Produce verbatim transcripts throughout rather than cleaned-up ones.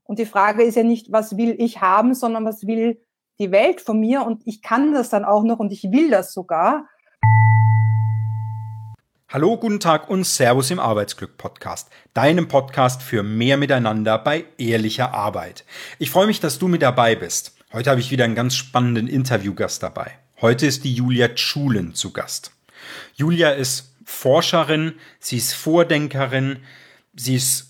Und die Frage ist ja nicht, was will ich haben, sondern was will die Welt von mir? Und ich kann das dann auch noch und ich will das sogar. Hallo, guten Tag und Servus im Arbeitsglück-Podcast, deinem Podcast für mehr Miteinander bei ehrlicher Arbeit. Ich freue mich, dass du mit dabei bist. Heute habe ich wieder einen ganz spannenden Interviewgast dabei. Heute ist die Julia Tschulen zu Gast. Julia ist Forscherin, sie ist Vordenkerin, sie ist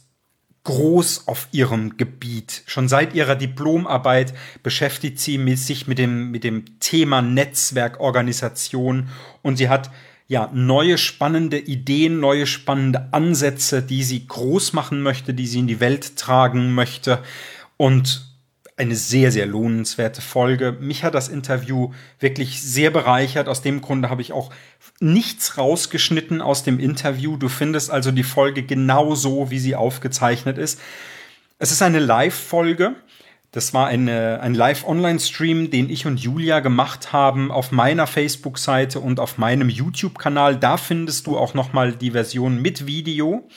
groß auf ihrem Gebiet. Schon seit ihrer Diplomarbeit beschäftigt sie sich mit dem, mit dem Thema Netzwerkorganisation und sie hat ja neue spannende Ideen, neue spannende Ansätze, die sie groß machen möchte, die sie in die Welt tragen möchte und eine sehr, sehr lohnenswerte Folge. Mich hat das Interview wirklich sehr bereichert. Aus dem Grunde habe ich auch nichts rausgeschnitten aus dem Interview. Du findest also die Folge genau so, wie sie aufgezeichnet ist. Es ist eine Live-Folge. Das war eine, ein Live-Online-Stream, den ich und Julia gemacht haben auf meiner Facebook-Seite und auf meinem YouTube-Kanal. Da findest du auch nochmal die Version mit Video.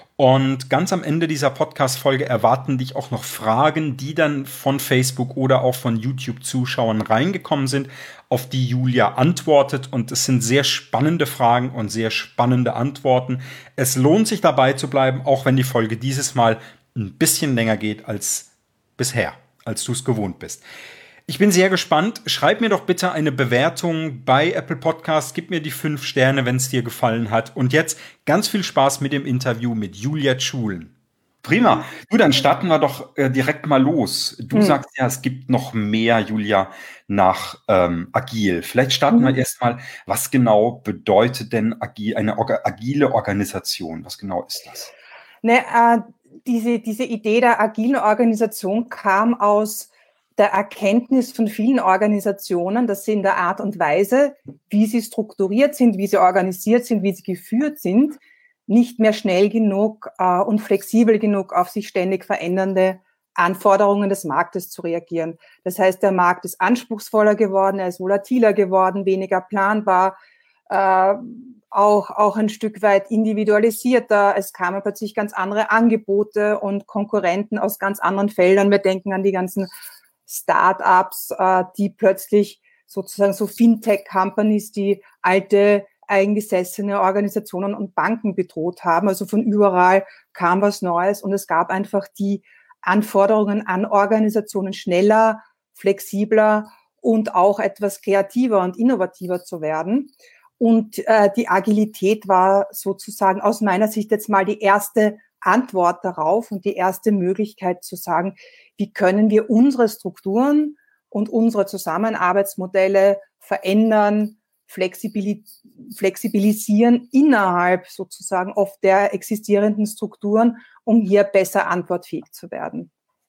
Und ganz am Ende dieser Podcast-Folge erwarten dich auch noch Fragen, die dann von Facebook oder auch von YouTube-Zuschauern reingekommen sind, auf die Julia antwortet. Und es sind sehr spannende Fragen und sehr spannende Antworten. Es lohnt sich dabei zu bleiben, auch wenn die Folge dieses Mal ein bisschen länger geht als bisher, als du es gewohnt bist. Ich bin sehr gespannt. Schreib mir doch bitte eine Bewertung bei Apple Podcasts. Gib mir die fünf Sterne, wenn es dir gefallen hat. Und jetzt ganz viel Spaß mit dem Interview mit Julia Tschulen. Prima. Du, dann starten wir doch äh, direkt mal los. Du mhm. sagst ja, es gibt noch mehr, Julia, nach ähm, Agil. Vielleicht starten mhm. wir erstmal, was genau bedeutet denn agil, eine orga, agile Organisation? Was genau ist das? Ne, äh, diese, diese Idee der agilen Organisation kam aus der Erkenntnis von vielen Organisationen, dass sie in der Art und Weise, wie sie strukturiert sind, wie sie organisiert sind, wie sie geführt sind, nicht mehr schnell genug äh, und flexibel genug auf sich ständig verändernde Anforderungen des Marktes zu reagieren. Das heißt, der Markt ist anspruchsvoller geworden, er ist volatiler geworden, weniger planbar, äh, auch, auch ein Stück weit individualisierter. Es kamen plötzlich ganz andere Angebote und Konkurrenten aus ganz anderen Feldern. Wir denken an die ganzen Start-ups, äh, die plötzlich sozusagen so Fintech-Companies, die alte, eingesessene Organisationen und Banken bedroht haben. Also von überall kam was Neues und es gab einfach die Anforderungen an Organisationen, schneller, flexibler und auch etwas kreativer und innovativer zu werden. Und äh, die Agilität war sozusagen aus meiner Sicht jetzt mal die erste Antwort darauf und die erste Möglichkeit zu sagen, wie können wir unsere Strukturen und unsere Zusammenarbeitsmodelle verändern, flexibilis- flexibilisieren innerhalb sozusagen oft der existierenden Strukturen, um hier besser antwortfähig zu werden.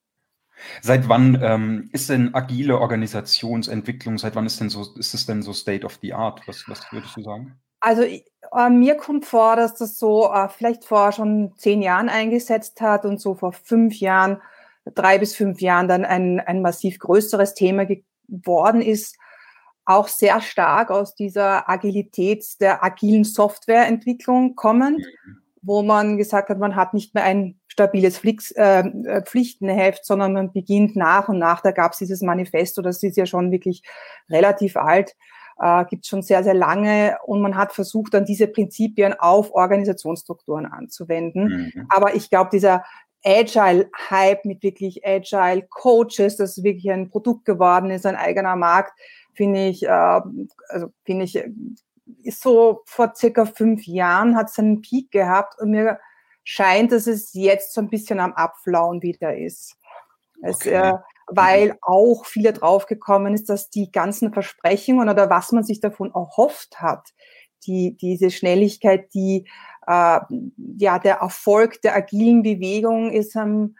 Seit wann ähm, ist denn agile Organisationsentwicklung, seit wann ist denn so, ist es denn so State of the Art? Was, was würdest du sagen? Also äh, mir kommt vor, dass das so äh, vielleicht vor schon zehn Jahren eingesetzt hat und so vor fünf Jahren, drei bis fünf Jahren dann ein, ein massiv größeres Thema geworden ist, auch sehr stark aus dieser Agilität der agilen Softwareentwicklung kommend, mhm. wo man gesagt hat, man hat nicht mehr ein stabiles Pflicht, äh, Pflichtenheft, sondern man beginnt nach und nach. Da gab es dieses Manifesto, das ist ja schon wirklich relativ alt, äh, gibt es schon sehr, sehr lange und man hat versucht, dann diese Prinzipien auf Organisationsstrukturen anzuwenden. Mhm. Aber ich glaube, dieser Agile-Hype mit wirklich Agile-Coaches, das wirklich ein Produkt geworden ist, ein eigener Markt, finde ich, äh, also finde ich, ist so vor circa fünf Jahren hat es einen Peak gehabt und mir scheint, dass es jetzt so ein bisschen am Abflauen wieder ist. Es, okay. äh, weil auch viele draufgekommen ist, dass die ganzen Versprechungen oder was man sich davon erhofft hat, die, diese Schnelligkeit, die, äh, ja, der Erfolg der agilen Bewegung ist ähm,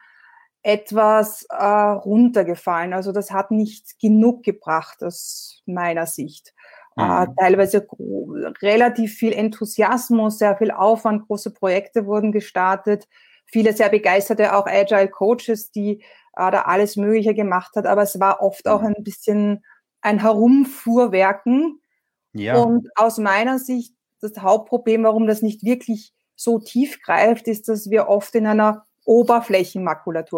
etwas äh, runtergefallen. Also das hat nicht genug gebracht aus meiner Sicht. Mhm. Äh, teilweise relativ viel Enthusiasmus, sehr viel Aufwand, große Projekte wurden gestartet, viele sehr begeisterte auch Agile Coaches, die äh, da alles Mögliche gemacht hat, aber es war oft auch ein bisschen ein Herumfuhrwerken. Ja. Und aus meiner Sicht das Hauptproblem, warum das nicht wirklich so tief greift, ist, dass wir oft in einer Oberflächenmakulatur ge-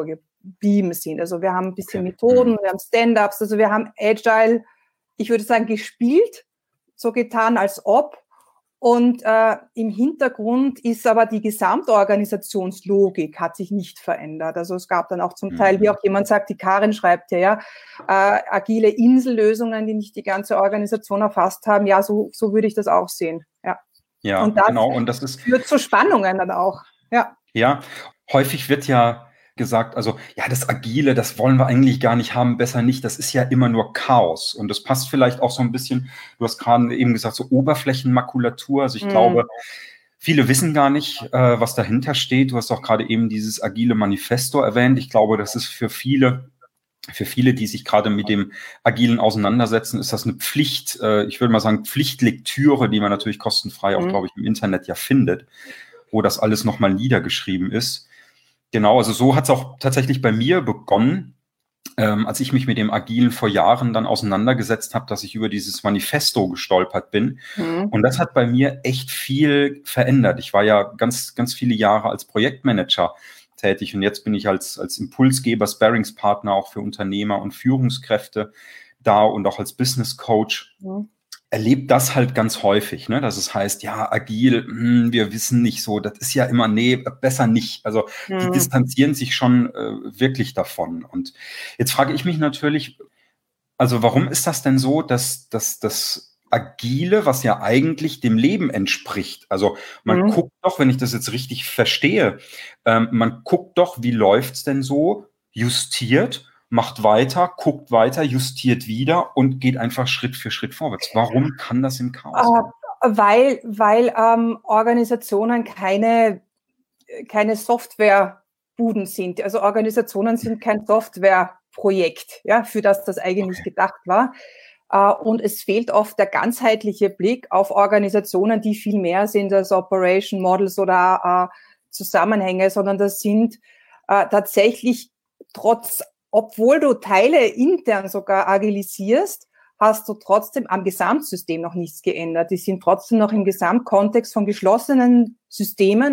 geblieben sind. Also wir haben ein bisschen Methoden, wir haben Stand-ups, also wir haben Agile, ich würde sagen, gespielt, so getan, als ob. Und äh, im Hintergrund ist aber die Gesamtorganisationslogik hat sich nicht verändert. Also es gab dann auch zum Teil, wie auch jemand sagt, die Karin schreibt ja, ja äh, agile Insellösungen, die nicht die ganze Organisation erfasst haben. Ja, so, so würde ich das auch sehen. Ja, ja, und das, genau. Und das ist, führt zu Spannungen dann auch. Ja, ja, häufig wird ja gesagt, also ja, das Agile, das wollen wir eigentlich gar nicht haben, besser nicht, das ist ja immer nur Chaos. Und das passt vielleicht auch so ein bisschen, du hast gerade eben gesagt, so Oberflächenmakulatur. Also ich mm. glaube, viele wissen gar nicht, äh, was dahinter steht. Du hast auch gerade eben dieses agile Manifesto erwähnt. Ich glaube, das ist für viele, für viele, die sich gerade mit dem Agilen auseinandersetzen, ist das eine Pflicht, äh, ich würde mal sagen, Pflichtlektüre, die man natürlich kostenfrei auch, mm. glaube ich, im Internet ja findet, wo das alles nochmal niedergeschrieben ist. Genau, also so hat es auch tatsächlich bei mir begonnen, ähm, als ich mich mit dem Agilen vor Jahren dann auseinandergesetzt habe, dass ich über dieses Manifesto gestolpert bin. Mhm. Und das hat bei mir echt viel verändert. Ich war ja ganz, ganz viele Jahre als Projektmanager tätig und jetzt bin ich als, als Impulsgeber, Sparringspartner auch für Unternehmer und Führungskräfte da und auch als Business Coach. Mhm. Erlebt das halt ganz häufig, ne? Dass es heißt, ja, agil, mh, wir wissen nicht so, das ist ja immer, nee, besser nicht. Also mhm. die distanzieren sich schon äh, wirklich davon. Und jetzt frage ich mich natürlich, also warum ist das denn so, dass, dass das Agile, was ja eigentlich dem Leben entspricht, also man mhm. guckt doch, wenn ich das jetzt richtig verstehe, ähm, man guckt doch, wie läuft's denn so, justiert, macht weiter, guckt weiter, justiert wieder und geht einfach Schritt für Schritt vorwärts. Warum kann das im Chaos sein? Äh, weil weil ähm, Organisationen keine, keine Softwarebuden sind. Also Organisationen sind kein Softwareprojekt, ja, für das das eigentlich okay. gedacht war. Äh, und es fehlt oft der ganzheitliche Blick auf Organisationen, die viel mehr sind als Operation Models oder äh, Zusammenhänge, sondern das sind äh, tatsächlich trotz Obwohl du Teile intern sogar agilisierst, hast du trotzdem am Gesamtsystem noch nichts geändert. Die sind trotzdem noch im Gesamtkontext von geschlossenen Systemen,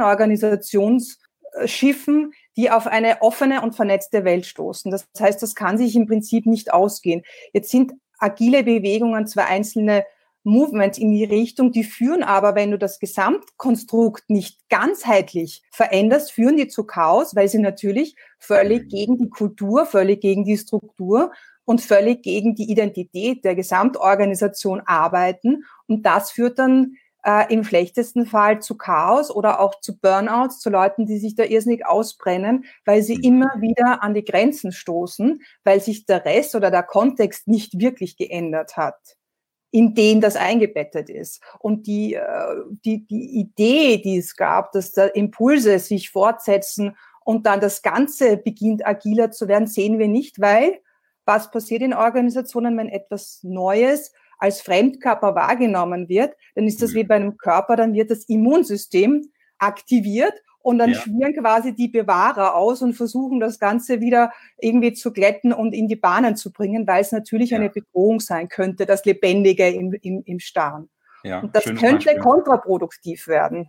Organisationsschiffen, die auf eine offene und vernetzte Welt stoßen. Das heißt, das kann sich im Prinzip nicht ausgehen. Jetzt sind agile Bewegungen zwar einzelne Movements in die Richtung, die führen aber, wenn du das Gesamtkonstrukt nicht ganzheitlich veränderst, führen die zu Chaos, weil sie natürlich völlig gegen die Kultur, völlig gegen die Struktur und völlig gegen die Identität der Gesamtorganisation arbeiten. Und das führt dann äh, im schlechtesten Fall zu Chaos oder auch zu Burnouts, zu Leuten, die sich da irrsinnig ausbrennen, weil sie immer wieder an die Grenzen stoßen, weil sich der Rest oder der Kontext nicht wirklich geändert hat, in denen das eingebettet ist. Und die, die, die Idee, die es gab, dass da Impulse sich fortsetzen und dann das Ganze beginnt agiler zu werden, sehen wir nicht, weil was passiert in Organisationen, wenn etwas Neues als Fremdkörper wahrgenommen wird, dann ist das wie bei einem Körper, dann wird das Immunsystem aktiviert und dann ja. schwirren quasi die Bewahrer aus und versuchen das Ganze wieder irgendwie zu glätten und in die Bahnen zu bringen, weil es natürlich ja. eine Bedrohung sein könnte, das Lebendige im, im, im Starren. Ja, und das könnte Beispiel. kontraproduktiv werden.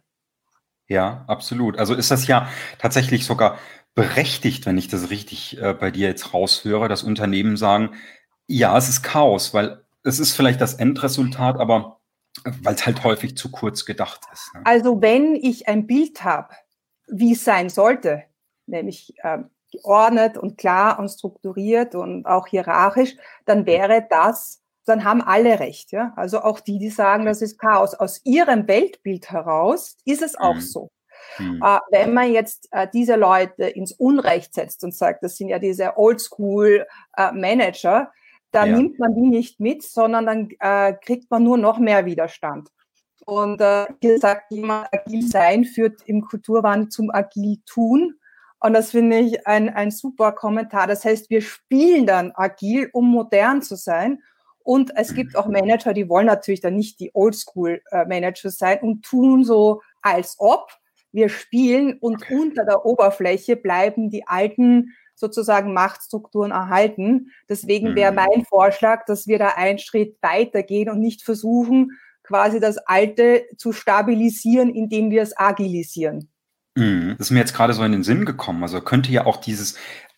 Ja, absolut. Also ist das ja tatsächlich sogar berechtigt, wenn ich das richtig äh, bei dir jetzt raushöre, dass Unternehmen sagen, ja, es ist Chaos, weil es ist vielleicht das Endresultat, aber weil es halt häufig zu kurz gedacht ist. Ne? Also wenn ich ein Bild habe, wie es sein sollte, nämlich äh, geordnet und klar und strukturiert und auch hierarchisch, dann wäre das, dann haben alle recht. Ja? Also auch die, die sagen, das ist Chaos. Aus ihrem Weltbild heraus ist es auch mhm. so. Mhm. Äh, wenn man jetzt äh, diese Leute ins Unrecht setzt und sagt, das sind ja diese Oldschool-Manager, äh, dann ja. nimmt man die nicht mit, sondern dann äh, kriegt man nur noch mehr Widerstand. Und äh, hier sagt jemand, agil sein führt im Kulturwandel zum agil tun. Und das finde ich ein, ein super Kommentar. Das heißt, wir spielen dann agil, um modern zu sein. Und es gibt auch Manager, die wollen natürlich dann nicht die Oldschool-Manager sein und tun so, als ob wir spielen und okay. unter der Oberfläche bleiben die alten sozusagen Machtstrukturen erhalten. Deswegen wäre mein Vorschlag, dass wir da einen Schritt weitergehen und nicht versuchen, quasi das Alte zu stabilisieren, indem wir es agilisieren. Das ist mir jetzt gerade so in den Sinn gekommen. Also könnte ja auch dieses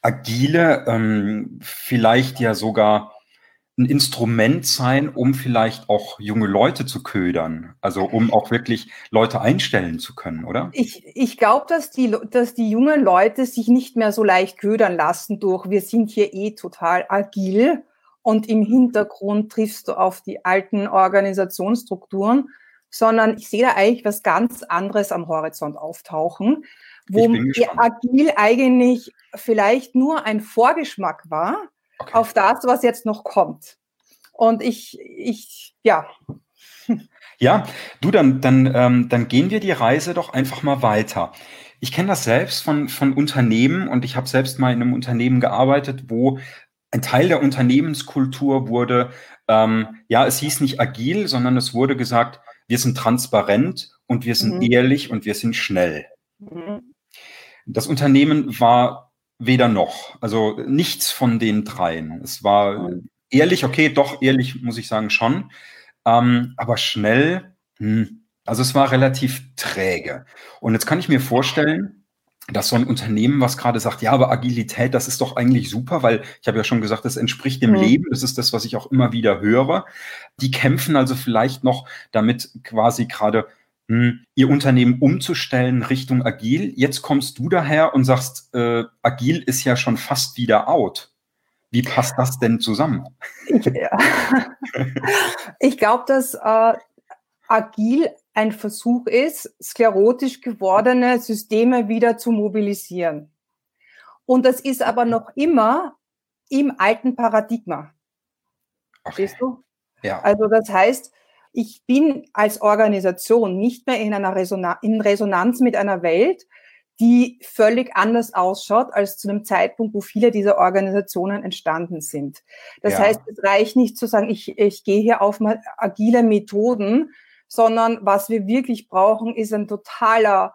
Agile ähm, vielleicht ja sogar ein Instrument sein, um vielleicht auch junge Leute zu ködern, also um auch wirklich Leute einstellen zu können, oder? Ich, ich glaube, dass die, dass die jungen Leute sich nicht mehr so leicht ködern lassen durch, wir sind hier eh total agil und im Hintergrund triffst du auf die alten Organisationsstrukturen, sondern ich sehe da eigentlich was ganz anderes am Horizont auftauchen, wo agil eigentlich vielleicht nur ein Vorgeschmack war, okay, auf das, was jetzt noch kommt. Und ich, ich, ja. Ja, du, dann, dann, ähm, dann gehen wir die Reise doch einfach mal weiter. Ich kenne das selbst von, von Unternehmen und ich habe selbst mal in einem Unternehmen gearbeitet, wo ein Teil der Unternehmenskultur wurde, ähm, ja, es hieß nicht agil, sondern es wurde gesagt, wir sind transparent und wir sind mhm. ehrlich und wir sind schnell. Mhm. Das Unternehmen war weder noch, also nichts von den dreien. Es war mhm. ehrlich, okay, doch, ehrlich muss ich sagen, schon. Ähm, aber schnell, hm, also es war relativ träge. Und jetzt kann ich mir vorstellen, dass so ein Unternehmen, was gerade sagt, ja, aber Agilität, das ist doch eigentlich super, weil ich habe ja schon gesagt, das entspricht dem mhm. Leben, das ist das, was ich auch immer wieder höre. Die kämpfen also vielleicht noch damit quasi gerade, hm, ihr Unternehmen umzustellen Richtung agil. Jetzt kommst du daher und sagst, äh, agil ist ja schon fast wieder out. Wie passt das denn zusammen? Ich, ja. ich glaube, dass äh, agil ein Versuch ist, sklerotisch gewordene Systeme wieder zu mobilisieren. Und das ist aber noch immer im alten Paradigma. Okay. Verstehst du? Ja. Also das heißt, ich bin als Organisation nicht mehr in einer Resonanz, in Resonanz mit einer Welt, die völlig anders ausschaut als zu einem Zeitpunkt, wo viele dieser Organisationen entstanden sind. Das ja. heißt, es reicht nicht zu sagen, ich, ich gehe hier auf agile Methoden, sondern was wir wirklich brauchen, ist ein totaler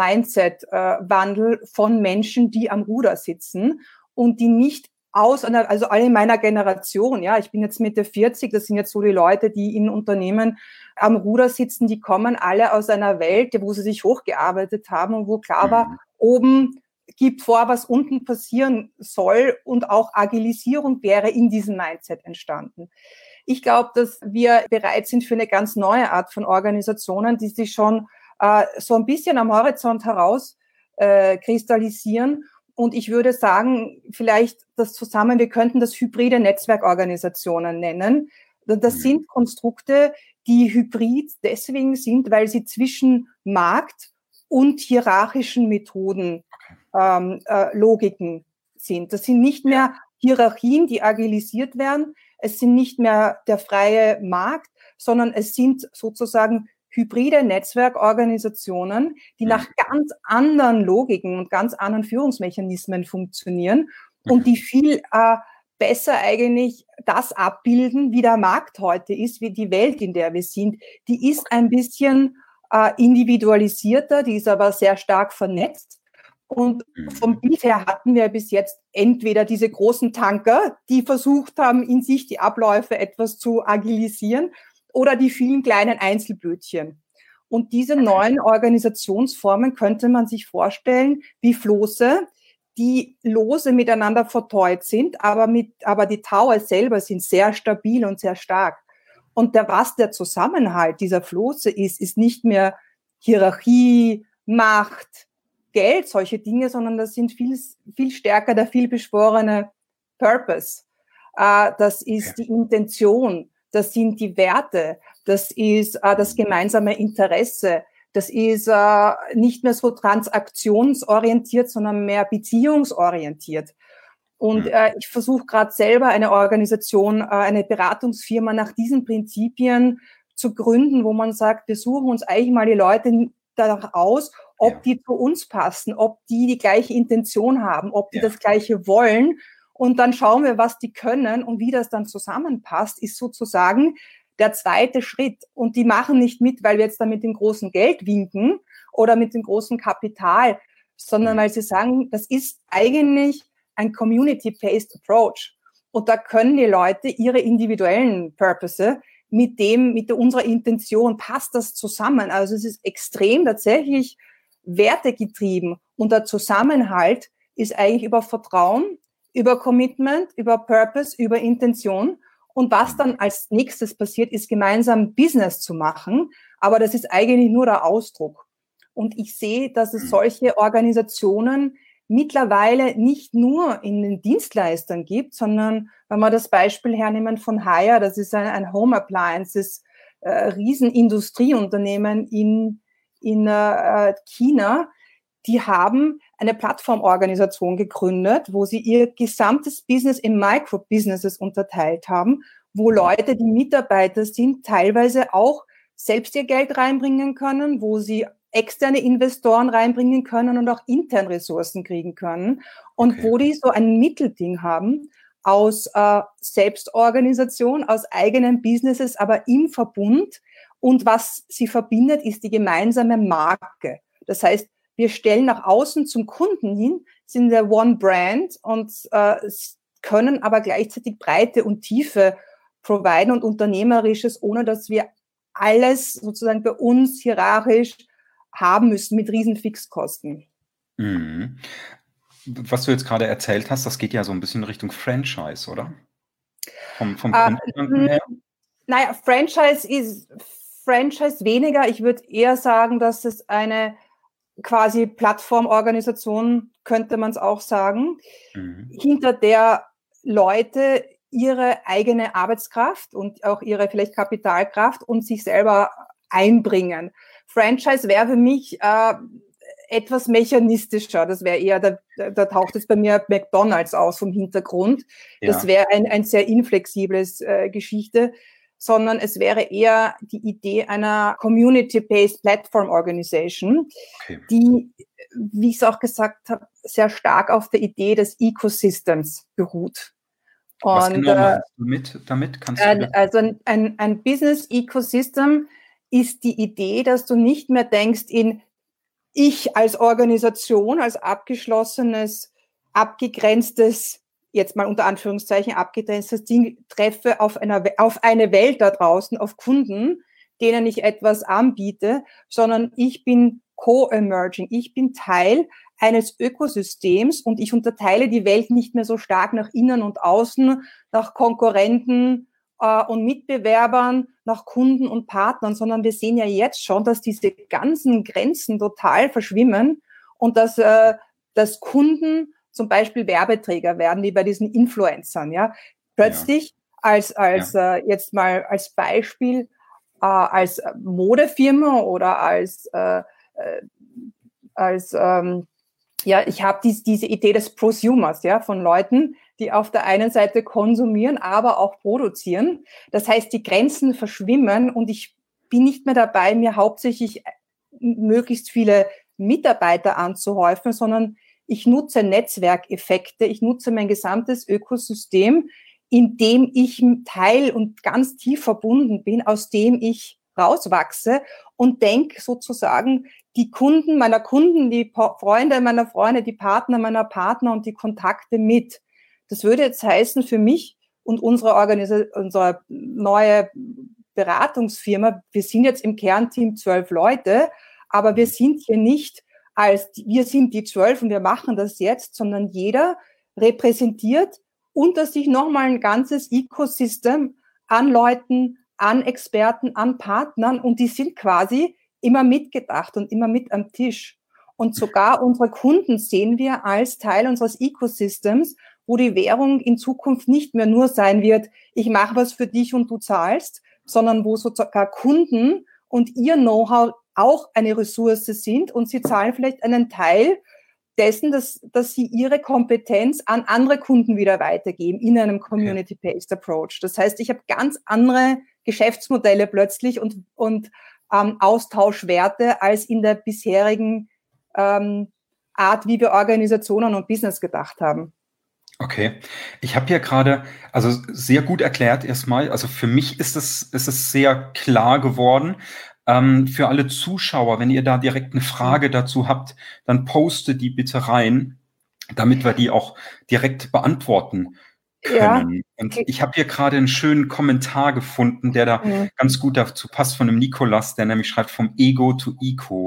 Mindset-Wandel von Menschen, die am Ruder sitzen und die nicht aus einer, also alle in meiner Generation, ja, ich bin jetzt Mitte vierzig, das sind jetzt so die Leute, die in Unternehmen am Ruder sitzen, die kommen alle aus einer Welt, wo sie sich hochgearbeitet haben und wo klar war, mhm. oben gibt vor, was unten passieren soll und auch Agilisierung wäre in diesem Mindset entstanden. Ich glaube, dass wir bereit sind für eine ganz neue Art von Organisationen, die sich schon äh, so ein bisschen am Horizont heraus äh, kristallisieren. Und ich würde sagen, vielleicht das zusammen, wir könnten das hybride Netzwerkorganisationen nennen. Das sind Konstrukte, die hybrid deswegen sind, weil sie zwischen Markt und hierarchischen Methoden, ähm, äh, Logiken sind. Das sind nicht mehr Hierarchien, die agilisiert werden. Es sind nicht mehr der freie Markt, sondern es sind sozusagen hybride Netzwerkorganisationen, die nach ganz anderen Logiken und ganz anderen Führungsmechanismen funktionieren und die viel äh, besser eigentlich das abbilden, wie der Markt heute ist, wie die Welt, in der wir sind. Die ist ein bisschen äh, individualisierter, die ist aber sehr stark vernetzt. Und vom Bild her hatten wir bis jetzt entweder diese großen Tanker, die versucht haben, in sich die Abläufe etwas zu agilisieren, oder die vielen kleinen Einzelbötchen. Und diese neuen Organisationsformen könnte man sich vorstellen wie Floße, die lose miteinander verteut sind, aber, mit, aber die Tower selber sind sehr stabil und sehr stark. Und der, was der Zusammenhalt dieser Floße ist, ist nicht mehr Hierarchie, Macht, Geld, solche Dinge, sondern das sind viel, viel stärker der vielbeschworene Purpose. Äh, das ist die Intention. Das sind die Werte, das ist äh, das gemeinsame Interesse, das ist äh, nicht mehr so transaktionsorientiert, sondern mehr beziehungsorientiert. Und äh, ich versuche gerade selber eine Organisation, äh, eine Beratungsfirma nach diesen Prinzipien zu gründen, wo man sagt, wir suchen uns eigentlich mal die Leute danach aus, ob ja. die zu uns passen, ob die die gleiche Intention haben, ob die ja. das Gleiche wollen. Und dann schauen wir, was die können und wie das dann zusammenpasst, ist sozusagen der zweite Schritt. Und die machen nicht mit, weil wir jetzt da mit dem großen Geld winken oder mit dem großen Kapital, sondern weil sie sagen, das ist eigentlich ein Community-Based Approach. Und da können die Leute ihre individuellen Purpose mit dem, mit unserer Intention, passt das zusammen. Also es ist extrem tatsächlich wertegetrieben. Und der Zusammenhalt ist eigentlich über Vertrauen, über Commitment, über Purpose, über Intention. Und was dann als nächstes passiert, ist gemeinsam Business zu machen. Aber das ist eigentlich nur der Ausdruck. Und ich sehe, dass es solche Organisationen mittlerweile nicht nur in den Dienstleistern gibt, sondern wenn wir das Beispiel hernehmen von Haier, das ist ein, ein Home Appliances äh, Riesenindustrieunternehmen in, in äh, China, die haben eine Plattformorganisation gegründet, wo sie ihr gesamtes Business in Micro-Businesses unterteilt haben, wo Leute, die Mitarbeiter sind, teilweise auch selbst ihr Geld reinbringen können, wo sie externe Investoren reinbringen können und auch intern Ressourcen kriegen können. Und okay. wo die so ein Mittelding haben aus äh, Selbstorganisation, aus eigenen Businesses, aber im Verbund. Und was sie verbindet, ist die gemeinsame Marke. Das heißt, wir stellen nach außen zum Kunden hin, sind der One Brand und äh, können aber gleichzeitig Breite und Tiefe providen und Unternehmerisches, ohne dass wir alles sozusagen bei uns hierarchisch haben müssen mit riesen Fixkosten. Mhm. Was du jetzt gerade erzählt hast, das geht ja so ein bisschen Richtung Franchise, oder? Vom, vom Grundgedanken äh, her? Naja, Franchise ist Franchise weniger. Ich würde eher sagen, dass es eine quasi Plattformorganisation, könnte man es auch sagen, mhm. hinter der Leute ihre eigene Arbeitskraft und auch ihre vielleicht Kapitalkraft und sich selber einbringen. Franchise wäre für mich äh, etwas mechanistischer. Das wäre eher, da, da taucht jetzt bei mir McDonald's aus vom Hintergrund. Ja. Das wäre ein, ein sehr inflexibles äh, Geschichte, sondern es wäre eher die Idee einer Community-Based Platform Organization, okay. die, wie ich es auch gesagt habe, sehr stark auf der Idee des Ecosystems beruht. Was und, genau meinst du mit, damit? Kannst du äh, also ein, ein, ein Business Ecosystem ist die Idee, dass du nicht mehr denkst in ich als Organisation, als abgeschlossenes, abgegrenztes, jetzt mal unter Anführungszeichen abgegrenztes Ding, treffe auf, einer, auf eine Welt da draußen, auf Kunden, denen ich etwas anbiete, sondern ich bin co-emerging, ich bin Teil eines Ökosystems und ich unterteile die Welt nicht mehr so stark nach innen und außen, nach Konkurrenten äh, und Mitbewerbern, nach Kunden und Partnern, sondern wir sehen ja jetzt schon, dass diese ganzen Grenzen total verschwimmen und dass, äh, dass Kunden zum Beispiel Werbeträger werden, wie bei diesen Influencern, ja. Plötzlich ja. als, als ja. Äh, jetzt mal als Beispiel, äh, als Modefirma oder als, äh, äh, als ähm, ja, ich habe dies, diese Idee des Prosumers, ja, von Leuten, die auf der einen Seite konsumieren, aber auch produzieren. Das heißt, die Grenzen verschwimmen und ich bin nicht mehr dabei, mir hauptsächlich möglichst viele Mitarbeiter anzuhäufen, sondern ich nutze Netzwerkeffekte, ich nutze mein gesamtes Ökosystem, in dem ich Teil und ganz tief verbunden bin, aus dem ich rauswachse und denke sozusagen, die Kunden meiner Kunden, die Freunde meiner Freunde, die Partner meiner Partner und die Kontakte mit. Das würde jetzt heißen für mich und unsere Organisation, unsere neue Beratungsfirma, wir sind jetzt im Kernteam zwölf Leute, aber wir sind hier nicht als, wir sind die zwölf und wir machen das jetzt, sondern jeder repräsentiert unter sich nochmal ein ganzes Ecosystem an Leuten, an Experten, an Partnern und die sind quasi immer mitgedacht und immer mit am Tisch. Und sogar unsere Kunden sehen wir als Teil unseres Ecosystems, wo die Währung in Zukunft nicht mehr nur sein wird, ich mache was für dich und du zahlst, sondern wo sogar Kunden und ihr Know-how auch eine Ressource sind und sie zahlen vielleicht einen Teil dessen, dass, dass sie ihre Kompetenz an andere Kunden wieder weitergeben in einem Community-Based Approach. Das heißt, ich habe ganz andere Geschäftsmodelle plötzlich und, und ähm, Austauschwerte als in der bisherigen ähm, Art, wie wir Organisationen und Business gedacht haben. Okay, ich habe hier gerade, also sehr gut erklärt erstmal, also für mich ist es, ist es sehr klar geworden. Ähm, für alle Zuschauer, wenn ihr da direkt eine Frage dazu habt, dann postet die bitte rein, damit wir die auch direkt beantworten können. Ja. Und ich habe hier gerade einen schönen Kommentar gefunden, der da ja. ganz gut dazu passt von dem Nikolas, der nämlich schreibt vom Ego to Eco.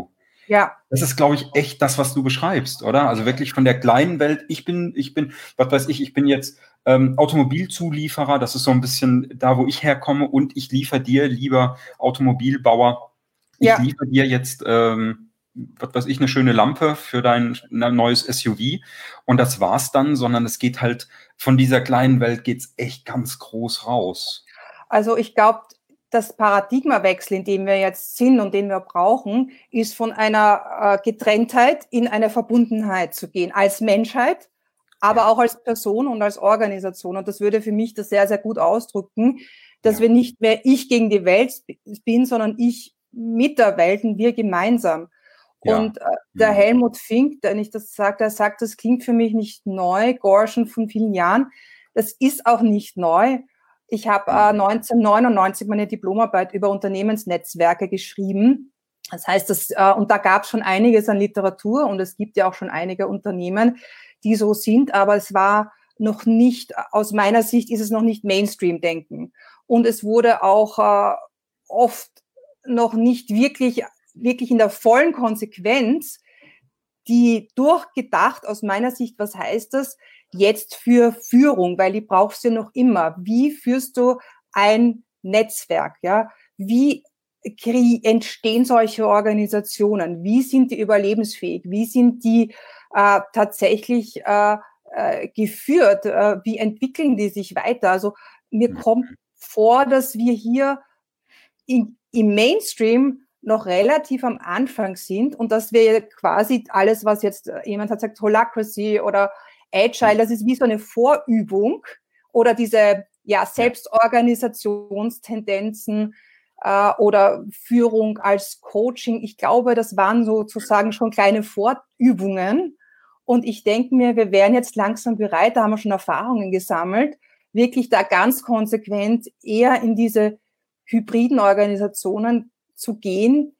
Ja. Das ist, glaube ich, echt das, was du beschreibst, oder? Also wirklich von der kleinen Welt. Ich bin, ich bin, was weiß ich, ich bin jetzt ähm, Automobilzulieferer. Das ist so ein bisschen da, wo ich herkomme. Und ich liefere dir, lieber Automobilbauer, ich Ja. liefere dir jetzt, ähm, was weiß ich, eine schöne Lampe für dein neues S U V. Und das war's dann, sondern es geht halt von dieser kleinen Welt geht's echt ganz groß raus. Also ich glaube, das Paradigmawechsel, in dem wir jetzt sind und den wir brauchen, ist von einer äh, Getrenntheit in eine Verbundenheit zu gehen, als Menschheit, aber Ja. auch als Person und als Organisation. Und das würde für mich das sehr, sehr gut ausdrücken, dass Ja. wir nicht mehr ich gegen die Welt bin, sondern ich mit der Welt und wir gemeinsam. Ja. Und äh, der Mhm. Helmut Fink, der nicht das sagt, der sagt, das klingt für mich nicht neu, Gorschen von vielen Jahren. Das ist auch nicht neu. Ich habe äh, neunzehnhundertneunundneunzig meine Diplomarbeit über Unternehmensnetzwerke geschrieben. Das heißt, das, äh, und da gab es schon einiges an Literatur und es gibt ja auch schon einige Unternehmen, die so sind, aber es war noch nicht, aus meiner Sicht ist es noch nicht Mainstream-Denken. Und es wurde auch äh, oft noch nicht wirklich, wirklich in der vollen Konsequenz die durchgedacht, aus meiner Sicht, was heißt das jetzt für Führung, weil die brauchst du ja noch immer. Wie führst du ein Netzwerk? Ja? Wie entstehen solche Organisationen? Wie sind die überlebensfähig? Wie sind die äh, tatsächlich äh, äh, geführt? Äh, wie entwickeln die sich weiter? Also mir kommt vor, dass wir hier in, im Mainstream noch relativ am Anfang sind und dass wir quasi alles, was jetzt jemand hat gesagt, Holacracy oder Agile, das ist wie so eine Vorübung oder diese ja, Selbstorganisationstendenzen äh, oder Führung als Coaching. Ich glaube, das waren sozusagen schon kleine Vorübungen und ich denke mir, wir wären jetzt langsam bereit, da haben wir schon Erfahrungen gesammelt, wirklich da ganz konsequent eher in diese hybriden Organisationen zu gehen,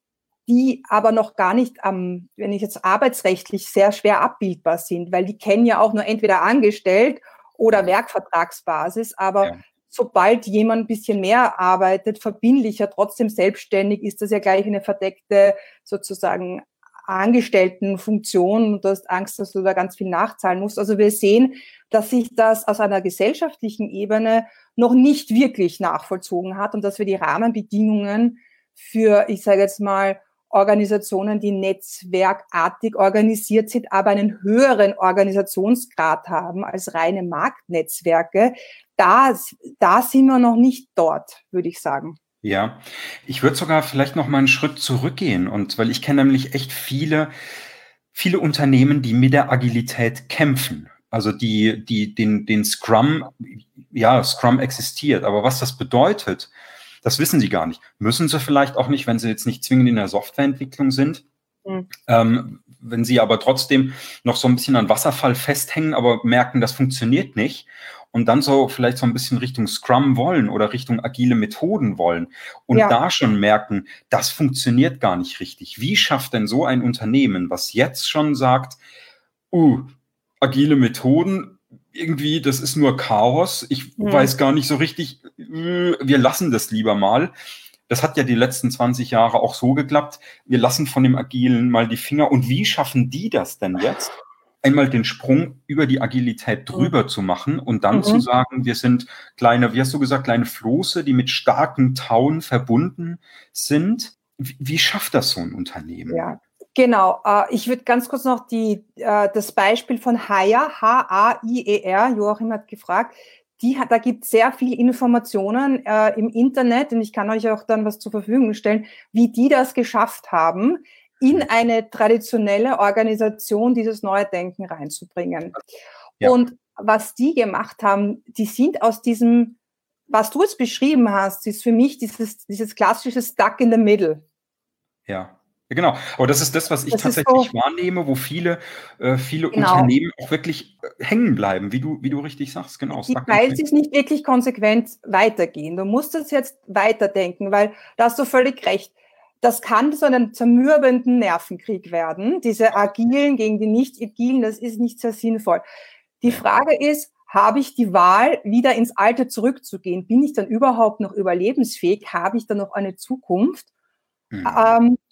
die aber noch gar nicht am, wenn ich jetzt arbeitsrechtlich sehr schwer abbildbar sind, weil die kennen ja auch nur entweder angestellt oder Werkvertragsbasis, aber ja. Sobald jemand ein bisschen mehr arbeitet, verbindlicher, trotzdem selbstständig, ist das ja gleich eine verdeckte sozusagen Angestelltenfunktion und du hast Angst, dass du da ganz viel nachzahlen musst. Also wir sehen, dass sich das aus einer gesellschaftlichen Ebene noch nicht wirklich nachvollzogen hat und dass wir die Rahmenbedingungen für, ich sage jetzt mal, Organisationen, die netzwerkartig organisiert sind, aber einen höheren Organisationsgrad haben als reine Marktnetzwerke, da, da sind wir noch nicht dort, würde ich sagen. Ja, ich würde sogar vielleicht noch mal einen Schritt zurückgehen und weil ich kenne nämlich echt viele, viele Unternehmen, die mit der Agilität kämpfen. Also die, die, den, den Scrum, ja, Scrum existiert, aber was das bedeutet, das wissen sie gar nicht. Müssen sie vielleicht auch nicht, wenn sie jetzt nicht zwingend in der Softwareentwicklung sind. Mhm. Ähm, wenn sie aber trotzdem noch so ein bisschen an Wasserfall festhängen, aber merken, das funktioniert nicht und dann so vielleicht so ein bisschen Richtung Scrum wollen oder Richtung agile Methoden wollen und ja. da schon merken, das funktioniert gar nicht richtig. Wie schafft denn so ein Unternehmen, was jetzt schon sagt, uh, agile Methoden, irgendwie, das ist nur Chaos. Ich hm. weiß gar nicht so richtig, wir lassen das lieber mal. Das hat ja die letzten zwanzig Jahre auch so geklappt. Wir lassen von dem Agilen mal die Finger. Und wie schaffen die das denn jetzt? Einmal den Sprung über die Agilität drüber hm. zu machen und dann mhm. zu sagen, wir sind kleine, wie hast du gesagt, kleine Floße, die mit starken Tauen verbunden sind. Wie, wie schafft das so ein Unternehmen? Ja. Genau, ich würde ganz kurz noch die, das Beispiel von Haier, H A I E R, Joachim hat gefragt, die hat, da gibt es sehr viele Informationen äh, im Internet und ich kann euch auch dann was zur Verfügung stellen, wie die das geschafft haben, in eine traditionelle Organisation dieses neue Denken reinzubringen. Ja. Und was die gemacht haben, die sind aus diesem, was du jetzt beschrieben hast, ist für mich dieses, dieses klassische Stuck in the Middle. Ja. Genau, aber das ist das, was ich das tatsächlich so wahrnehme, wo viele, äh, viele genau. Unternehmen auch wirklich hängen bleiben, wie du, wie du richtig sagst. Genau. Die, weil sie es nicht wirklich konsequent weitergehen. Du musst das jetzt weiterdenken, weil da hast du völlig recht. Das kann zu einem zermürbenden Nervenkrieg werden. Diese Agilen gegen die Nicht-Agilen, das ist nicht sehr sinnvoll. Die Frage ist, habe ich die Wahl, wieder ins Alte zurückzugehen? Bin ich dann überhaupt noch überlebensfähig? Habe ich dann noch eine Zukunft? Mhm. Ähm,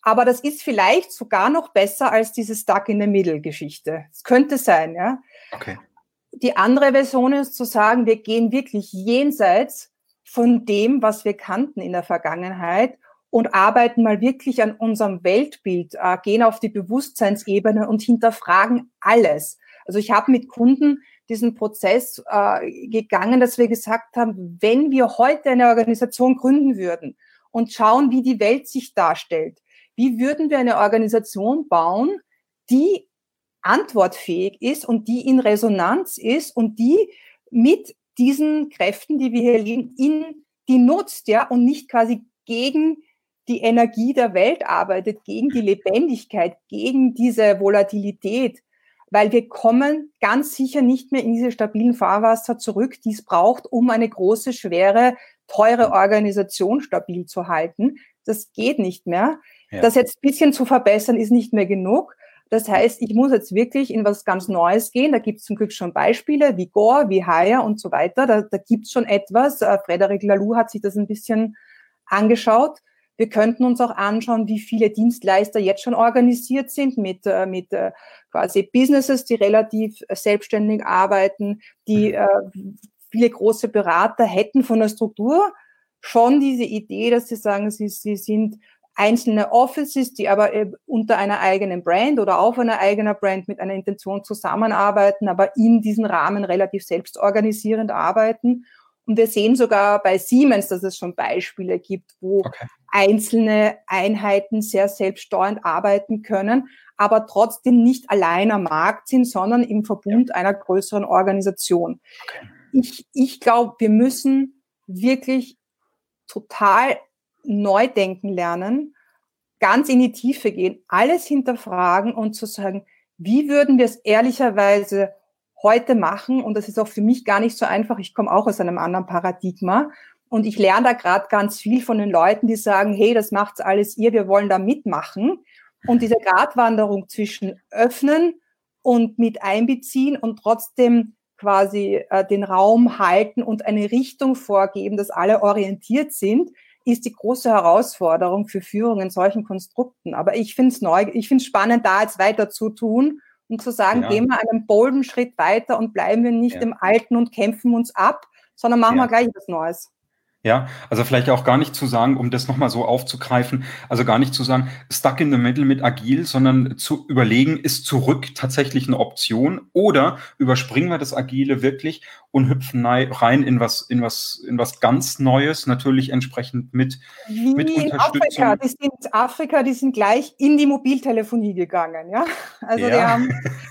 Aber das ist vielleicht sogar noch besser als diese Stuck-in-the-Middle-Geschichte. Es könnte sein, ja. Okay. Die andere Version ist zu sagen, wir gehen wirklich jenseits von dem, was wir kannten in der Vergangenheit und arbeiten mal wirklich an unserem Weltbild, äh, gehen auf die Bewusstseinsebene und hinterfragen alles. Also ich habe mit Kunden diesen Prozess äh, gegangen, dass wir gesagt haben, wenn wir heute eine Organisation gründen würden und schauen, wie die Welt sich darstellt, wie würden wir eine Organisation bauen, die antwortfähig ist und die in Resonanz ist und die mit diesen Kräften, die wir hier leben, in die nutzt, ja, und nicht quasi gegen die Energie der Welt arbeitet, gegen die Lebendigkeit, gegen diese Volatilität, weil wir kommen ganz sicher nicht mehr in diese stabilen Fahrwasser zurück, die es braucht, um eine große, schwere, teure Organisation stabil zu halten. Das geht nicht mehr. Ja. Das jetzt ein bisschen zu verbessern, ist nicht mehr genug. Das heißt, ich muss jetzt wirklich in was ganz Neues gehen. Da gibt es zum Glück schon Beispiele wie Gore, wie Hire und so weiter. Da, da gibt es schon etwas. Äh, Frederic Laloux hat sich das ein bisschen angeschaut. Wir könnten uns auch anschauen, wie viele Dienstleister jetzt schon organisiert sind mit, äh, mit äh, quasi Businesses, die relativ äh, selbstständig arbeiten, die äh, viele große Berater hätten von der Struktur schon diese Idee, dass sie sagen, sie, sie sind einzelne Offices, die aber unter einer eigenen Brand oder auf einer eigenen Brand mit einer Intention zusammenarbeiten, aber in diesem Rahmen relativ selbstorganisierend arbeiten. Und wir sehen sogar bei Siemens, dass es schon Beispiele gibt, wo okay. einzelne Einheiten sehr selbststeuernd arbeiten können, aber trotzdem nicht allein am Markt sind, sondern im Verbund ja. einer größeren Organisation. Okay. Ich, ich glaube, wir müssen wirklich total neu denken lernen, ganz in die Tiefe gehen, alles hinterfragen und zu sagen, wie würden wir es ehrlicherweise heute machen? Und das ist auch für mich gar nicht so einfach. Ich komme auch aus einem anderen Paradigma und ich lerne da gerade ganz viel von den Leuten, die sagen, hey, das macht's alles ihr, wir wollen da mitmachen. Und diese Gratwanderung zwischen öffnen und mit einbeziehen und trotzdem quasi äh, den Raum halten und eine Richtung vorgeben, dass alle orientiert sind, ist die große Herausforderung für Führung in solchen Konstrukten. Aber ich finde es neu, ich finde es spannend, da jetzt weiter zu tun und zu sagen, ja. gehen wir einen bolden Schritt weiter und bleiben wir nicht ja. im Alten und kämpfen uns ab, sondern machen ja. wir gleich was Neues. Ja, also vielleicht auch gar nicht zu sagen, um das nochmal so aufzugreifen, also gar nicht zu sagen, stuck in the middle mit agil, sondern zu überlegen, ist zurück tatsächlich eine Option oder überspringen wir das Agile wirklich und hüpfen rein in was, in was, in was ganz Neues, natürlich entsprechend mit, Wie mit in Unterstützung. Afrika, die sind Afrika, die sind gleich in die Mobiltelefonie gegangen, ja. Also ja. die haben,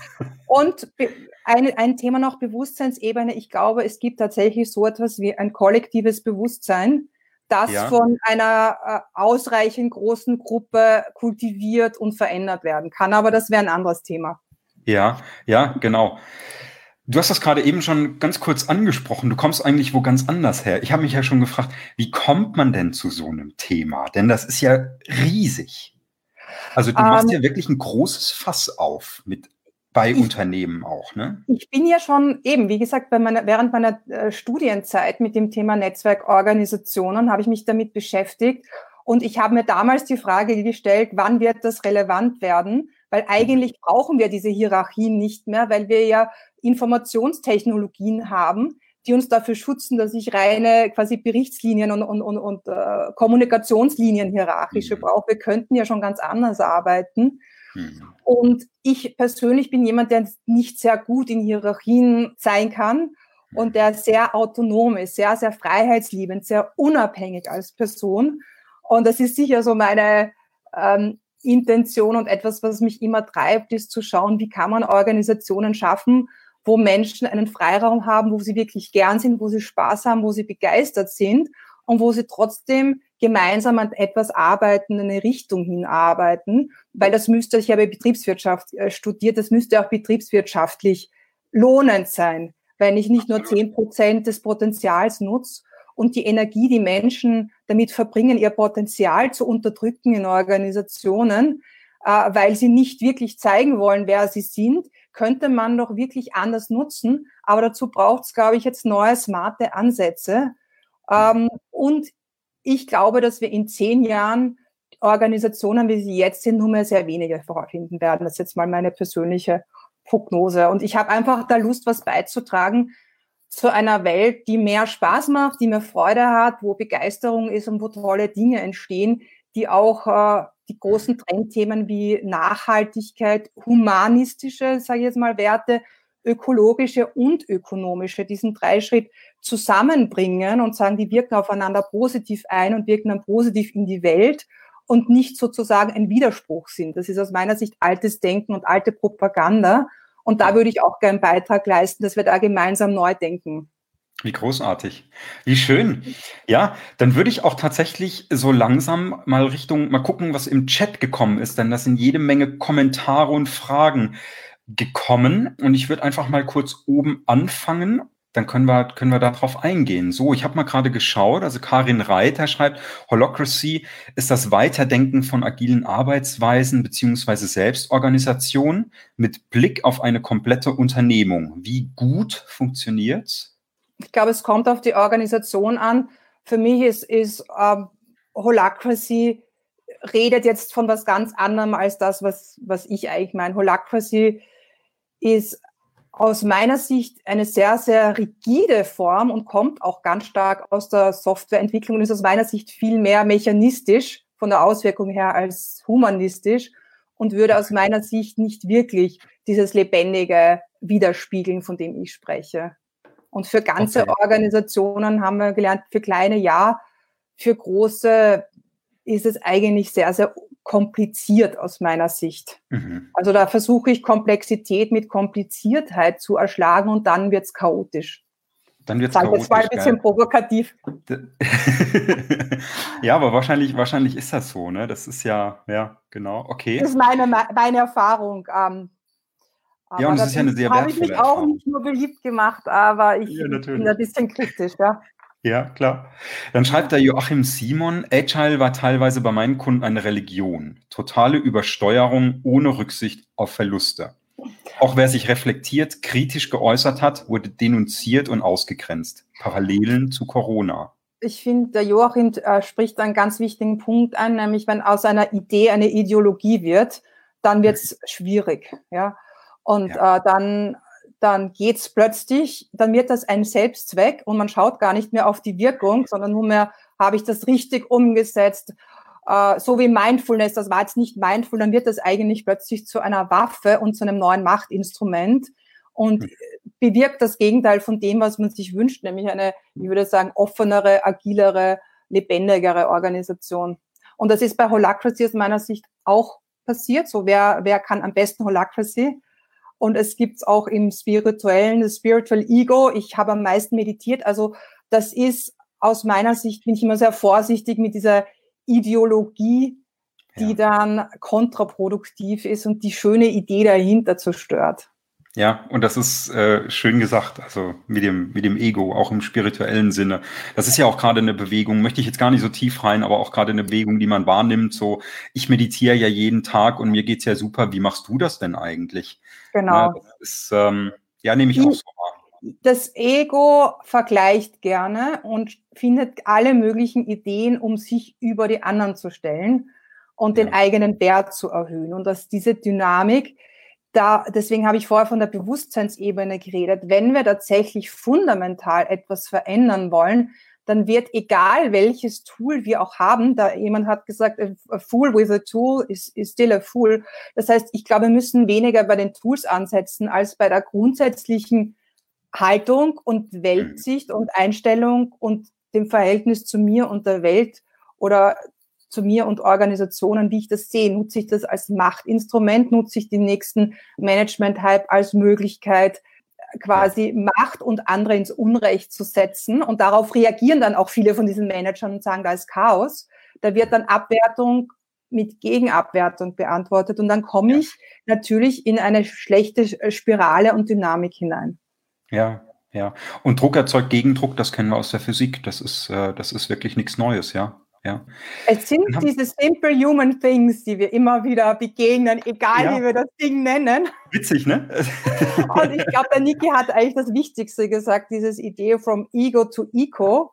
und ein, ein Thema noch, Bewusstseinsebene. Ich glaube, es gibt tatsächlich so etwas wie ein kollektives Bewusstsein, das ja. von einer äh, ausreichend großen Gruppe kultiviert und verändert werden kann. Aber das wäre ein anderes Thema. Ja, ja, genau. Du hast das gerade eben schon ganz kurz angesprochen. Du kommst eigentlich wo ganz anders her. Ich habe mich ja schon gefragt, wie kommt man denn zu so einem Thema? Denn das ist ja riesig. Also du ähm, machst ja wirklich ein großes Fass auf mit bei ich, Unternehmen auch, ne? Ich bin ja schon eben, wie gesagt, bei meiner, während meiner äh, Studienzeit mit dem Thema Netzwerkorganisationen habe ich mich damit beschäftigt und ich habe mir damals die Frage gestellt, wann wird das relevant werden? Weil eigentlich brauchen wir diese Hierarchien nicht mehr, weil wir ja Informationstechnologien haben, die uns dafür schützen, dass ich reine quasi Berichtslinien und, und, und, und äh, Kommunikationslinien hierarchische mhm. brauche. Wir könnten ja schon ganz anders arbeiten. Mhm. Und ich persönlich bin jemand, der nicht sehr gut in Hierarchien sein kann und der sehr autonom ist, sehr, sehr freiheitsliebend, sehr unabhängig als Person. Und das ist sicher so meine ähm, Intention und etwas, was mich immer treibt, ist zu schauen, wie kann man Organisationen schaffen, wo Menschen einen Freiraum haben, wo sie wirklich gern sind, wo sie Spaß haben, wo sie begeistert sind und wo sie trotzdem gemeinsam an etwas arbeiten, in eine Richtung hinarbeiten, weil das müsste, ich habe Betriebswirtschaft studiert, das müsste auch betriebswirtschaftlich lohnend sein, wenn ich nicht nur zehn Prozent des Potenzials nutze und die Energie, die Menschen damit verbringen, ihr Potenzial zu unterdrücken in Organisationen, äh, weil sie nicht wirklich zeigen wollen, wer sie sind, könnte man doch wirklich anders nutzen. Aber dazu braucht es, glaube ich, jetzt neue, smarte Ansätze. Ähm, und ich glaube, dass wir in zehn Jahren Organisationen, wie sie jetzt sind, nur mehr sehr wenige vorfinden werden. Das ist jetzt mal meine persönliche Prognose. Und ich habe einfach da Lust, was beizutragen zu einer Welt, die mehr Spaß macht, die mehr Freude hat, wo Begeisterung ist und wo tolle Dinge entstehen, die auch äh, die großen Trendthemen wie Nachhaltigkeit, humanistische, sage ich jetzt mal, Werte, ökologische und ökonomische, diesen Dreischritt zusammenbringen und sagen, die wirken aufeinander positiv ein und wirken dann positiv in die Welt und nicht sozusagen ein Widerspruch sind. Das ist aus meiner Sicht altes Denken und alte Propaganda. Und da würde ich auch gerne einen Beitrag leisten, dass wir da gemeinsam neu denken. Wie großartig. Wie schön. Ja, dann würde ich auch tatsächlich so langsam mal Richtung, mal gucken, was im Chat gekommen ist, denn da sind jede Menge Kommentare und Fragen gekommen. Und ich würde einfach mal kurz oben anfangen. Dann können wir, können wir darauf eingehen. So, ich habe mal gerade geschaut, also Karin Reiter schreibt, Holacracy ist das Weiterdenken von agilen Arbeitsweisen beziehungsweise Selbstorganisation mit Blick auf eine komplette Unternehmung. Wie gut funktioniert's? Ich glaube, es kommt auf die Organisation an. Für mich ist, ist ähm, Holacracy redet jetzt von was ganz anderem als das, was, was ich eigentlich meine. Holacracy ist aus meiner Sicht eine sehr, sehr rigide Form und kommt auch ganz stark aus der Softwareentwicklung und ist aus meiner Sicht viel mehr mechanistisch von der Auswirkung her als humanistisch und würde aus meiner Sicht nicht wirklich dieses Lebendige widerspiegeln, von dem ich spreche. Und für ganze okay. Organisationen haben wir gelernt, für kleine ja, für große ist es eigentlich sehr, sehr kompliziert aus meiner Sicht. Mhm. Also da versuche ich Komplexität mit Kompliziertheit zu erschlagen und dann wird es chaotisch. Dann wird es chaotisch. Das war ein bisschen geil. Provokativ. Ja, aber wahrscheinlich, wahrscheinlich ist das so, ne? Das ist ja, ja, genau, okay. Das ist meine, meine Erfahrung. Ähm, ja, und das ist ja eine sehr wertvolle habe ich mich auch nicht nur beliebt gemacht, aber ich, ja, ich bin ein bisschen kritisch, ja. Ja, klar. Dann schreibt da Joachim Simon, Agile war teilweise bei meinen Kunden eine Religion. Totale Übersteuerung ohne Rücksicht auf Verluste. Auch wer sich reflektiert, kritisch geäußert hat, wurde denunziert und ausgegrenzt. Parallelen zu Corona. Ich finde, der Joachim äh, spricht einen ganz wichtigen Punkt an, nämlich wenn aus einer Idee eine Ideologie wird, dann wird es mhm. schwierig. Ja? Und ja. Äh, dann... dann geht's plötzlich, dann wird das ein Selbstzweck und man schaut gar nicht mehr auf die Wirkung, sondern nur mehr, habe ich das richtig umgesetzt, äh, so wie Mindfulness, das war jetzt nicht mindful, dann wird das eigentlich plötzlich zu einer Waffe und zu einem neuen Machtinstrument und bewirkt das Gegenteil von dem, was man sich wünscht, nämlich eine, ich würde sagen, offenere, agilere, lebendigere Organisation. Und das ist bei Holacracy aus meiner Sicht auch passiert, so wer, wer kann am besten Holacracy? Und es gibt's auch im Spirituellen, das Spiritual Ego. Ich habe am meisten meditiert. Also das ist aus meiner Sicht, bin ich immer sehr vorsichtig mit dieser Ideologie, die ja. dann kontraproduktiv ist und die schöne Idee dahinter zerstört. Ja, und das ist äh, schön gesagt, also mit dem mit dem Ego, auch im spirituellen Sinne. Das ist ja auch gerade eine Bewegung, möchte ich jetzt gar nicht so tief rein, aber auch gerade eine Bewegung, die man wahrnimmt, so, ich meditiere ja jeden Tag und mir geht's ja super, wie machst du das denn eigentlich? Genau. Ja, das ist, ähm, ja, nehme ich auch so wahr. Das Ego vergleicht gerne und findet alle möglichen Ideen, um sich über die anderen zu stellen und ja. den eigenen Wert zu erhöhen. Und dass diese Dynamik, da, deswegen habe ich vorher von der Bewusstseinsebene geredet, wenn wir tatsächlich fundamental etwas verändern wollen, dann wird, egal welches Tool wir auch haben, da jemand hat gesagt, a fool with a tool is, is still a fool. Das heißt, ich glaube, wir müssen weniger bei den Tools ansetzen, als bei der grundsätzlichen Haltung und Weltsicht und Einstellung und dem Verhältnis zu mir und der Welt oder zu mir und Organisationen, wie ich das sehe. Nutze ich das als Machtinstrument? Nutze ich den nächsten Management-Hype als Möglichkeit, quasi Macht und andere ins Unrecht zu setzen? Und darauf reagieren dann auch viele von diesen Managern und sagen, da ist Chaos. Da wird dann Abwertung mit Gegenabwertung beantwortet. Und dann komme ich natürlich in eine schlechte Spirale und Dynamik hinein. Ja, ja. Und Druck erzeugt Gegendruck, das kennen wir aus der Physik. Das ist, äh, das ist wirklich nichts Neues, ja. Ja. Es sind diese simple human things, die wir immer wieder begegnen, egal ja. wie wir das Ding nennen. Witzig, ne? Und ich glaube, der Niki hat eigentlich das Wichtigste gesagt, dieses Idee from ego to eco,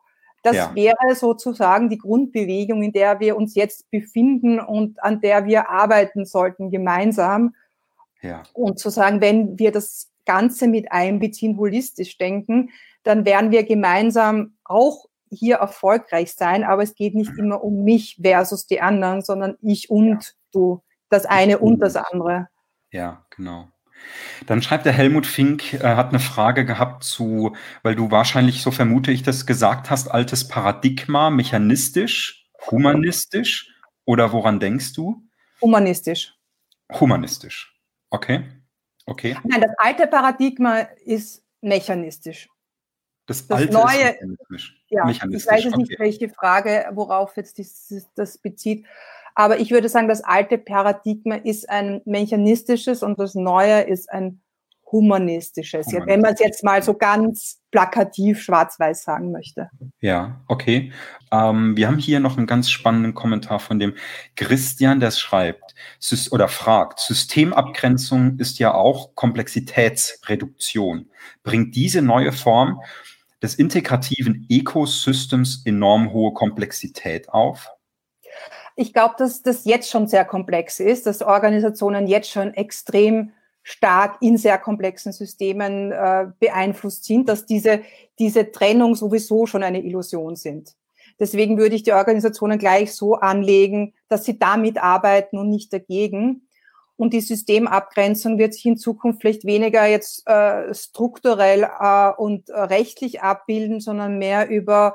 Das Ja. wäre sozusagen die Grundbewegung, in der wir uns jetzt befinden und an der wir arbeiten sollten gemeinsam. Ja. Und zu sagen, wenn wir das Ganze mit einbeziehen, holistisch denken, dann werden wir gemeinsam auch hier erfolgreich sein. Aber es geht nicht immer um mich versus die anderen, sondern ich und Ja. du, das eine Ich und das und. andere. Ja, genau. Dann schreibt der Helmut Fink, er hat eine Frage gehabt zu, weil du wahrscheinlich, so vermute ich das, gesagt hast, altes Paradigma, mechanistisch, humanistisch, oder woran denkst du? Humanistisch. Humanistisch. Okay. Okay. Nein, das alte Paradigma ist mechanistisch. Das Das alte ist neue, mechanistisch. ja, ich weiß Mechanistisch, jetzt nicht, okay. welche Frage, worauf jetzt dieses, das bezieht. Aber ich würde sagen, das alte Paradigma ist ein mechanistisches und das neue ist ein humanistisches. Jetzt, wenn man es jetzt mal so ganz plakativ schwarz-weiß sagen möchte. Ja, okay. Ähm, wir haben hier noch einen ganz spannenden Kommentar von dem Christian, der schreibt Sys- oder fragt, Systemabgrenzung ist ja auch Komplexitätsreduktion. Bringt diese neue Form des integrativen Ecosystems enorm hohe Komplexität auf? Ich glaube, dass das jetzt schon sehr komplex ist, dass Organisationen jetzt schon extrem stark in sehr komplexen Systemen äh, beeinflusst sind, dass diese, diese Trennung sowieso schon eine Illusion sind. Deswegen würde ich die Organisationen gleich so anlegen, dass sie damit arbeiten und nicht dagegen. Und die Systemabgrenzung wird sich in Zukunft vielleicht weniger jetzt äh, strukturell äh, und äh, rechtlich abbilden, sondern mehr über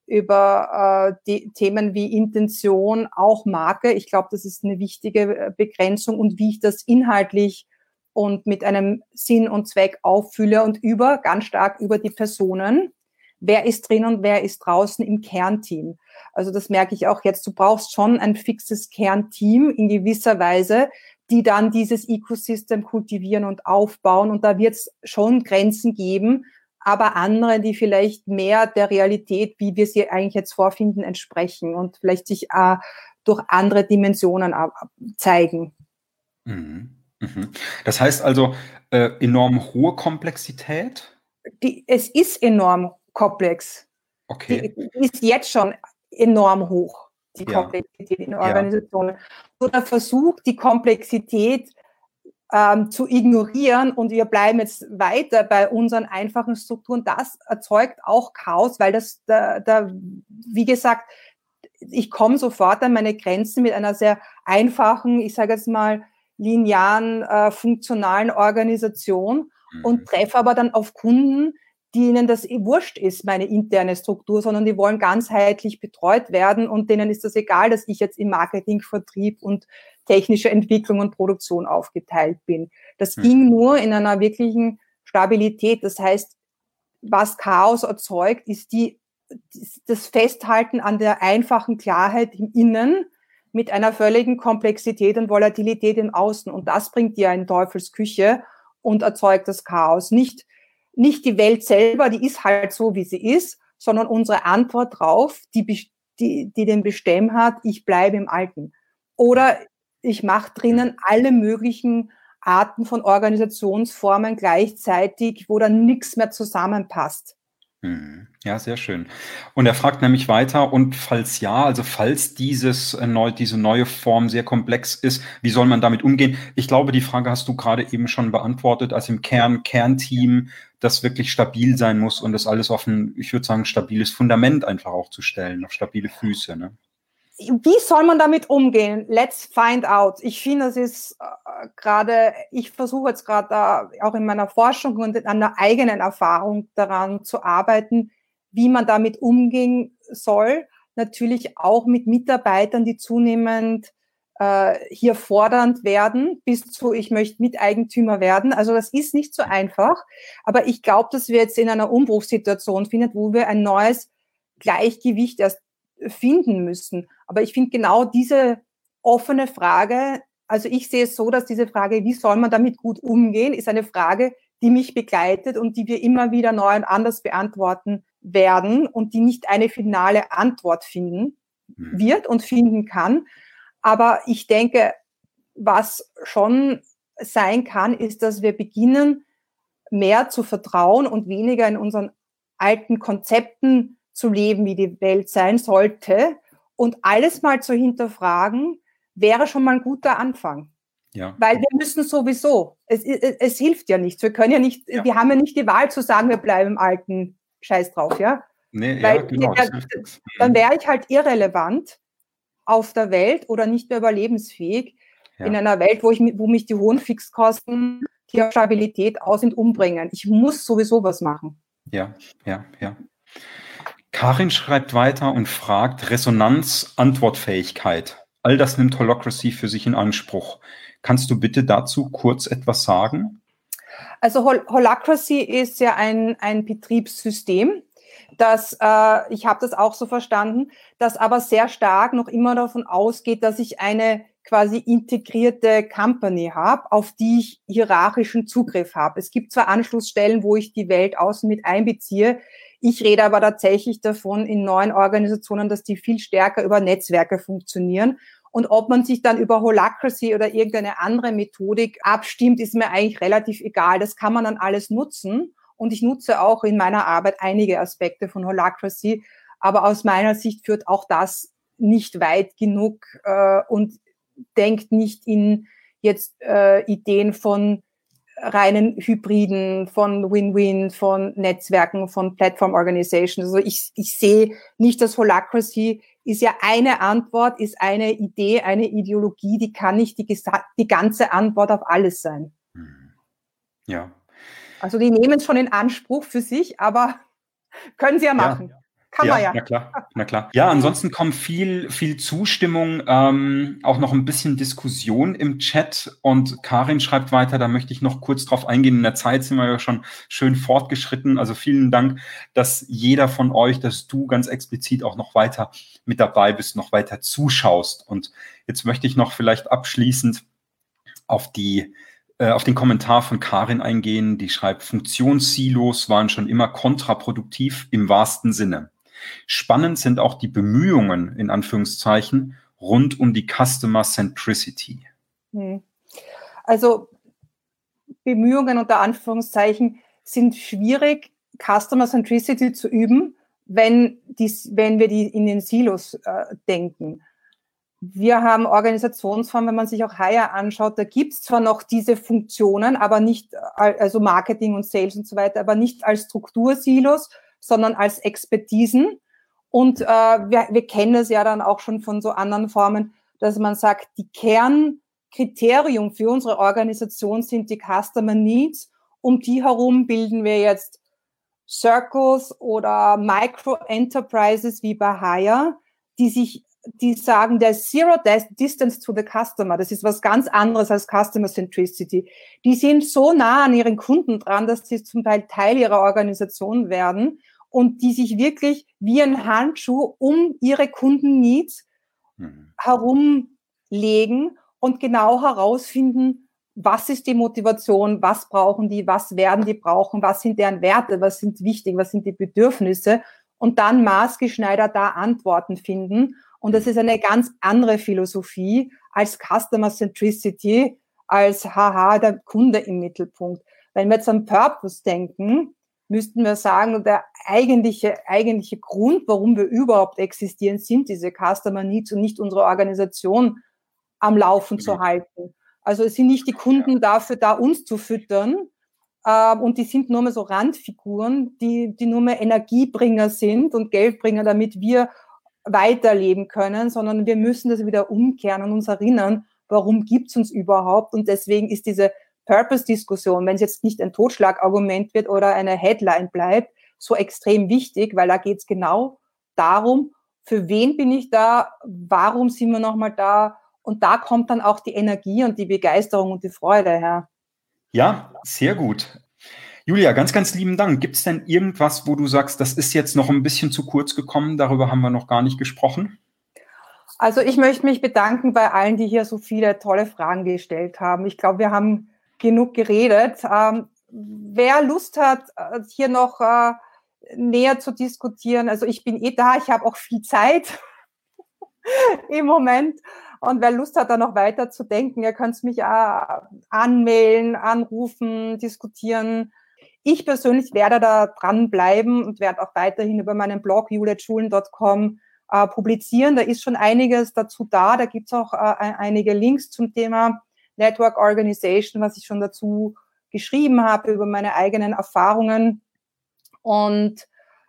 über äh, die Themen wie Intention, auch Marke. Ich glaube, das ist eine wichtige Begrenzung und wie ich das inhaltlich und mit einem Sinn und Zweck auffülle und über, ganz stark über die Personen. Wer ist drin und wer ist draußen im Kernteam? Also das merke ich auch jetzt. Du brauchst schon ein fixes Kernteam in gewisser Weise, die dann dieses Ecosystem kultivieren und aufbauen. Und da wird es schon Grenzen geben, aber andere, die vielleicht mehr der Realität, wie wir sie eigentlich jetzt vorfinden, entsprechen und vielleicht sich äh, durch andere Dimensionen äh, zeigen. Mhm. Mhm. Das heißt also äh, enorm hohe Komplexität? Die, es ist enorm komplex. Okay. Die, die ist jetzt schon enorm hoch, die Ja. Komplexität in Ja. Organisationen. So der Versuch, die Komplexität ähm, zu ignorieren und wir bleiben jetzt weiter bei unseren einfachen Strukturen, das erzeugt auch Chaos, weil das, da, da, wie gesagt, ich komme sofort an meine Grenzen mit einer sehr einfachen, ich sage jetzt mal, linearen, äh, funktionalen Organisation Mhm. und treffe aber dann auf Kunden, die ihnen das eh wurscht ist, meine interne Struktur, sondern die wollen ganzheitlich betreut werden und denen ist das egal, dass ich jetzt im Marketing, Vertrieb und technische Entwicklung und Produktion aufgeteilt bin. Das Mhm. ging nur in einer wirklichen Stabilität. Das heißt, was Chaos erzeugt, ist die, das Festhalten an der einfachen Klarheit im Innen mit einer völligen Komplexität und Volatilität im Außen. Und das bringt dir in Teufelsküche und erzeugt das Chaos. Nicht, nicht die Welt selber, die ist halt so, wie sie ist, sondern unsere Antwort drauf, die, die, die den Bestemm hat, ich bleibe im Alten. Oder ich mache drinnen alle möglichen Arten von Organisationsformen gleichzeitig, wo dann nichts mehr zusammenpasst. Ja, sehr schön. Und er fragt nämlich weiter, und falls ja, also falls dieses äh, neu, diese neue Form sehr komplex ist, wie soll man damit umgehen? Ich glaube, die Frage hast du gerade eben schon beantwortet, also im Kern, Kernteam, das wirklich stabil sein muss und das alles auf ein, ich würde sagen, stabiles Fundament einfach auch zu stellen, auf stabile Füße, ne? Wie soll man damit umgehen? Let's find out. Ich finde, das ist äh, gerade, ich versuche jetzt gerade äh, auch in meiner Forschung und in einer eigenen Erfahrung daran zu arbeiten, wie man damit umgehen soll. Natürlich auch mit Mitarbeitern, die zunehmend äh, hier fordernd werden, bis zu, ich möchte Miteigentümer werden. Also das ist nicht so einfach. Aber ich glaube, dass wir jetzt in einer Umbruchssituation finden, wo wir ein neues Gleichgewicht erst finden müssen. Aber ich finde genau diese offene Frage, also ich sehe es so, dass diese Frage, wie soll man damit gut umgehen, ist eine Frage, die mich begleitet und die wir immer wieder neu und anders beantworten werden und die nicht eine finale Antwort finden wird und finden kann. Aber ich denke, was schon sein kann, ist, dass wir beginnen, mehr zu vertrauen und weniger in unseren alten Konzepten zu leben, wie die Welt sein sollte. Und alles mal zu hinterfragen, wäre schon mal ein guter Anfang. Ja. Weil wir müssen sowieso, es, es, es hilft ja nichts. Wir können ja nicht, ja. wir haben ja nicht die Wahl zu sagen, wir bleiben im alten Scheiß drauf, ja. Nee, Weil ja, genau. Ja, dann wäre ich halt irrelevant auf der Welt oder nicht mehr überlebensfähig ja. in einer Welt, wo, ich, wo mich die hohen Fixkosten, die auf Stabilität aus sind, umbringen. Ich muss sowieso was machen. Ja, ja, ja. Karin schreibt weiter und fragt, Resonanz, Antwortfähigkeit. All das nimmt Holacracy für sich in Anspruch. Kannst du bitte dazu kurz etwas sagen? Also Hol- Holacracy ist ja ein, ein Betriebssystem, das, äh, ich habe das auch so verstanden, das aber sehr stark noch immer davon ausgeht, dass ich eine quasi integrierte Company habe, auf die ich hierarchischen Zugriff habe. Es gibt zwar Anschlussstellen, wo ich die Welt außen mit einbeziehe, ich rede aber tatsächlich davon in neuen Organisationen, dass die viel stärker über Netzwerke funktionieren. Und ob man sich dann über Holacracy oder irgendeine andere Methodik abstimmt, ist mir eigentlich relativ egal. Das kann man dann alles nutzen. Und ich nutze auch in meiner Arbeit einige Aspekte von Holacracy. Aber aus meiner Sicht führt auch das nicht weit genug äh, und denkt nicht in jetzt äh, Ideen von reinen Hybriden, von Win-Win, von Netzwerken, von Platform Organizations. Also ich, ich sehe nicht, dass Holacracy ist ja eine Antwort, ist eine Idee, eine Ideologie, die kann nicht die, die ganze Antwort auf alles sein. Ja. Also die nehmen es schon in Anspruch für sich, aber können sie ja machen. Ja. Kann ja, man ja. Na klar, na klar. Ja, ansonsten kommt viel, viel Zustimmung, ähm, auch noch ein bisschen Diskussion im Chat. Und Karin schreibt weiter, da möchte ich noch kurz drauf eingehen. In der Zeit sind wir ja schon schön fortgeschritten. Also vielen Dank, dass jeder von euch, dass du ganz explizit auch noch weiter mit dabei bist, noch weiter zuschaust. Und jetzt möchte ich noch vielleicht abschließend auf die äh, auf den Kommentar von Karin eingehen. Die schreibt, Funktionssilos waren schon immer kontraproduktiv im wahrsten Sinne. Spannend sind auch die Bemühungen, in Anführungszeichen, rund um die Customer Centricity. Also Bemühungen unter Anführungszeichen sind schwierig, Customer Centricity zu üben, wenn, dies, wenn wir die in den Silos äh, denken. Wir haben Organisationsformen, wenn man sich auch Hire anschaut, da gibt es zwar noch diese Funktionen, aber nicht, also Marketing und Sales und so weiter, aber nicht als Struktursilos, sondern als Expertisen. Und äh, wir, wir kennen es ja dann auch schon von so anderen Formen, dass man sagt, die Kernkriterium für unsere Organisation sind die Customer Needs. Um die herum bilden wir jetzt Circles oder Micro-Enterprises wie bei Hire, die sich, die sagen, der Zero Distance to the Customer, das ist was ganz anderes als Customer Centricity. Die sind so nah an ihren Kunden dran, dass sie zum Teil Teil ihrer Organisation werden und die sich wirklich wie ein Handschuh um ihre Kundenneeds mhm. herumlegen und genau herausfinden, was ist die Motivation, was brauchen die, was werden die brauchen, was sind deren Werte, was sind wichtig, was sind die Bedürfnisse und dann maßgeschneidert da Antworten finden. Und das ist eine ganz andere Philosophie als Customer Centricity, als haha, der Kunde im Mittelpunkt. Wenn wir jetzt an Purpose denken, müssten wir sagen, der eigentliche, eigentliche Grund, warum wir überhaupt existieren, sind diese Customer Needs und nicht unsere Organisation am Laufen zu halten. Also es sind nicht die Kunden dafür da, uns zu füttern, äh, und die sind nur mehr so Randfiguren, die, die nur mehr Energiebringer sind und Geldbringer, damit wir weiterleben können, sondern wir müssen das wieder umkehren und uns erinnern, warum gibt's uns überhaupt? Und deswegen ist diese Purpose-Diskussion, wenn es jetzt nicht ein Totschlagargument wird oder eine Headline bleibt, so extrem wichtig, weil da geht's genau darum, für wen bin ich da, warum sind wir nochmal da? Und da kommt dann auch die Energie und die Begeisterung und die Freude her. Ja, sehr gut. Julia, ganz, ganz lieben Dank. Gibt es denn irgendwas, wo du sagst, das ist jetzt noch ein bisschen zu kurz gekommen, darüber haben wir noch gar nicht gesprochen? Also ich möchte mich bedanken bei allen, die hier so viele tolle Fragen gestellt haben. Ich glaube, wir haben genug geredet. Ähm, wer Lust hat, hier noch äh, näher zu diskutieren, also ich bin eh da, ich habe auch viel Zeit im Moment. Und wer Lust hat, da noch weiter zu denken, ihr könnt mich auch anmailen, anrufen, diskutieren. ich persönlich werde da dranbleiben und werde auch weiterhin über meinen Blog juliet schulen punkt com äh, publizieren. Da ist schon einiges dazu da. Da gibt es auch äh, einige Links zum Thema Network Organization, was ich schon dazu geschrieben habe, über meine eigenen Erfahrungen. Und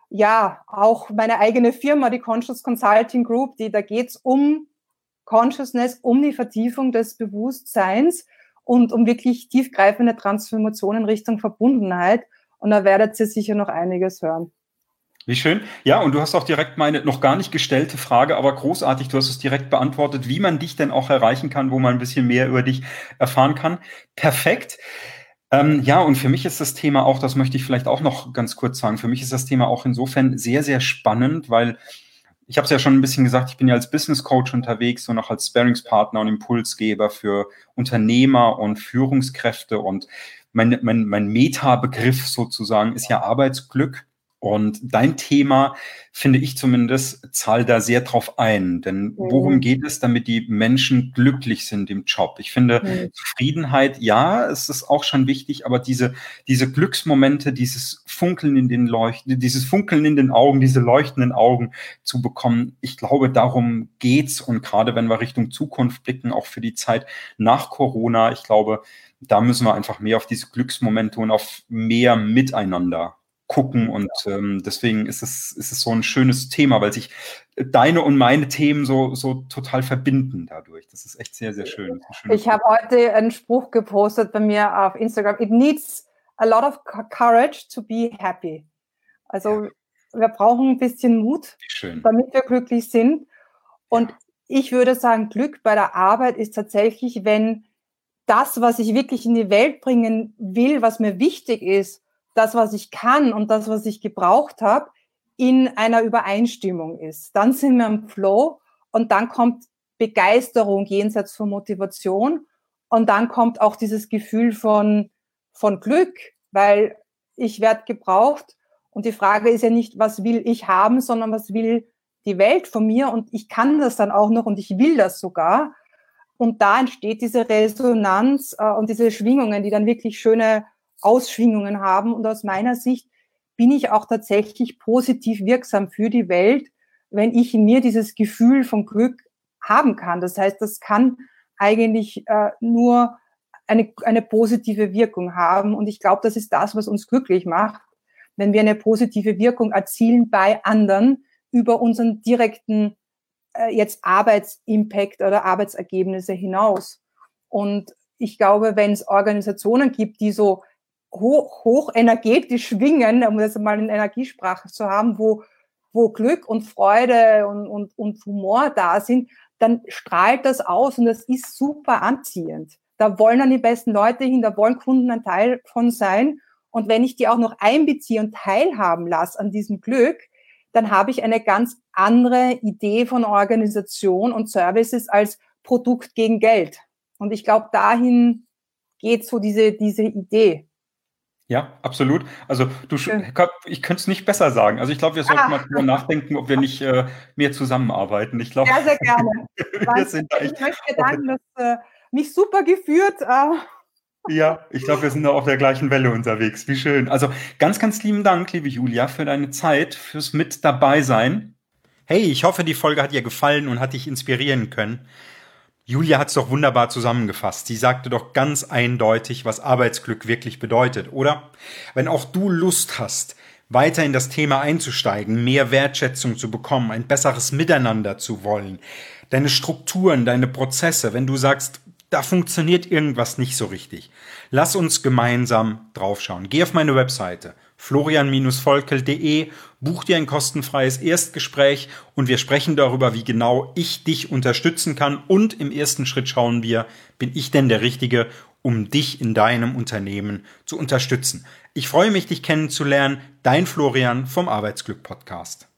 ja, auch meine eigene Firma, die Conscious Consulting Group, die, da geht es um Consciousness, um die Vertiefung des Bewusstseins und um wirklich tiefgreifende Transformationen Richtung Verbundenheit. Und da werdet ihr sicher noch einiges hören. Wie schön. Ja, und du hast auch direkt meine noch gar nicht gestellte Frage, aber großartig, du hast es direkt beantwortet, wie man dich denn auch erreichen kann, wo man ein bisschen mehr über dich erfahren kann. Perfekt. Ähm, ja, und für mich ist das Thema auch, das möchte ich vielleicht auch noch ganz kurz sagen, für mich ist das Thema auch insofern sehr, sehr spannend, weil ich habe es ja schon ein bisschen gesagt, ich bin ja als Business Coach unterwegs und auch als Sparringspartner und Impulsgeber für Unternehmer und Führungskräfte. Und mein, mein, mein Meta-Begriff sozusagen ist ja Arbeitsglück. Und dein Thema, finde ich zumindest, zahlt da sehr drauf ein. Denn worum mhm. geht es, damit die Menschen glücklich sind im Job? Ich finde, mhm. Zufriedenheit, ja, es ist auch schon wichtig, aber diese, diese Glücksmomente, dieses Funkeln in den Leuchten, dieses Funkeln in den Augen, diese leuchtenden Augen zu bekommen, ich glaube, darum geht's. Und gerade wenn wir Richtung Zukunft blicken, auch für die Zeit nach Corona, ich glaube, da müssen wir einfach mehr auf diese Glücksmomente und auf mehr Miteinander gucken und ähm, deswegen ist es, ist es so ein schönes Thema, weil sich deine und meine Themen so, so total verbinden dadurch. Das ist echt sehr, sehr schön. Ich habe heute einen Spruch gepostet bei mir auf Instagram. It needs a lot of courage to be happy. Also ja. wir brauchen ein bisschen Mut, damit wir glücklich sind. Und ja. ich würde sagen, Glück bei der Arbeit ist tatsächlich, wenn das, was ich wirklich in die Welt bringen will, was mir wichtig ist, das, was ich kann und das, was ich gebraucht habe, in einer Übereinstimmung ist. Dann sind wir im Flow und dann kommt Begeisterung jenseits von Motivation und dann kommt auch dieses Gefühl von, von Glück, weil ich werde gebraucht und die Frage ist ja nicht, was will ich haben, sondern was will die Welt von mir und ich kann das dann auch noch und ich will das sogar. Und da entsteht diese Resonanz äh, und diese Schwingungen, die dann wirklich schöne Ausschwingungen haben. Und aus meiner Sicht bin ich auch tatsächlich positiv wirksam für die Welt, wenn ich in mir dieses Gefühl von Glück haben kann. Das heißt, das kann eigentlich äh, nur eine, eine positive Wirkung haben. Und ich glaube, das ist das, was uns glücklich macht, wenn wir eine positive Wirkung erzielen bei anderen über unseren direkten äh, jetzt Arbetsimpact oder Arbeitsergebnisse hinaus. Und ich glaube, wenn es Organisationen gibt, die so hoch, hoch energetisch schwingen, um das mal in Energiesprache zu haben, wo, wo Glück und Freude und, und, und Humor da sind, dann strahlt das aus und das ist super anziehend. Da wollen dann die besten Leute hin, da wollen Kunden ein Teil von sein. Und wenn ich die auch noch einbeziehe und teilhaben lasse an diesem Glück, dann habe ich eine ganz andere Idee von Organisation und Services als Produkt gegen Geld. Und ich glaube, dahin geht so diese, diese Idee. Ja, absolut. Also du, ich könnte es nicht besser sagen. Also ich glaube, wir sollten ah. mal drüber nachdenken, ob wir nicht äh, mehr zusammenarbeiten. Ich glaube, sehr, sehr gerne. wir sind da echt ich möchte danken, dass äh, mich super geführt. Äh. Ja, ich glaube, wir sind da auf der gleichen Welle unterwegs. Wie schön. Also ganz, ganz lieben Dank, liebe Julia, für deine Zeit, fürs mit dabei sein. Hey, ich hoffe, die Folge hat dir gefallen und hat dich inspirieren können. Julia hat es doch wunderbar zusammengefasst. Sie sagte doch ganz eindeutig, was Arbeitsglück wirklich bedeutet, oder? Wenn auch du Lust hast, weiter in das Thema einzusteigen, mehr Wertschätzung zu bekommen, ein besseres Miteinander zu wollen, deine Strukturen, deine Prozesse, wenn du sagst, da funktioniert irgendwas nicht so richtig, lass uns gemeinsam draufschauen. Geh auf meine Webseite florian volkel punkt de, buch dir ein kostenfreies Erstgespräch und wir sprechen darüber, wie genau ich dich unterstützen kann und im ersten Schritt schauen wir, bin ich denn der Richtige, um dich in deinem Unternehmen zu unterstützen. Ich freue mich, dich kennenzulernen. Dein Florian vom Arbeitsglück Podcast.